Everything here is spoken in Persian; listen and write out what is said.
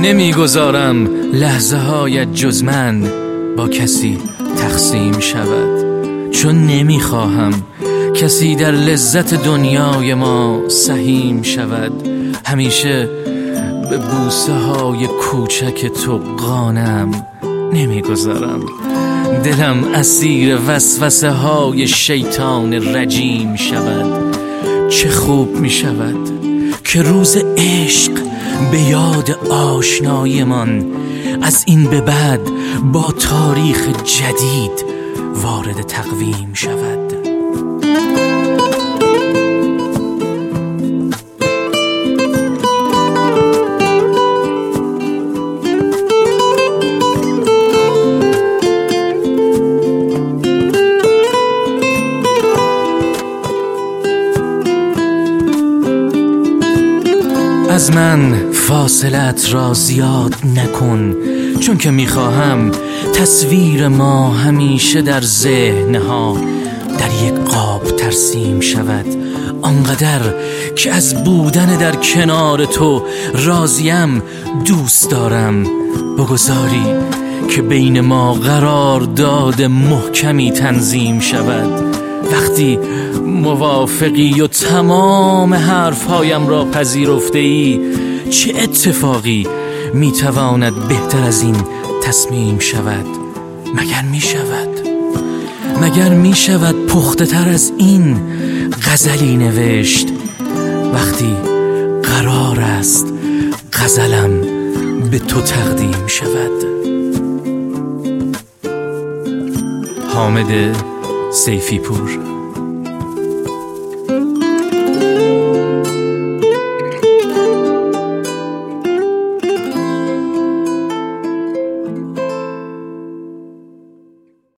نمیگذارم لحظه هایت جز من با کسی تقسیم شود، چون نمیخواهم کسی در لذت دنیای ما سهیم شود. همیشه به بوسه های کوچک تو قانم نمیگذارم دلم اسیر وسوسه های شیطان رجیم شود. چه خوب می شود که روز عشق به یاد آشنایمان از این به بعد با تاریخ جدید وارد تقویم شود. از من فاصلت را زیاد نکن، چون که میخواهم تصویر ما همیشه در ذهنها در یک قاب ترسیم شود. آنقدر که از بودن در کنار تو راضیم، دوست دارم بگذاری که بین ما قرارداد محکمی تنظیم شود. وقتی موافقی و تمام حرفهایم را پذیرفته ای، چه اتفاقی میتواند بهتر از این تصمیم شود؟ مگر میشود پخته تر از این غزلی نوشت وقتی قرار است غزلم به تو تقدیم شود؟ حامد سیفی پور.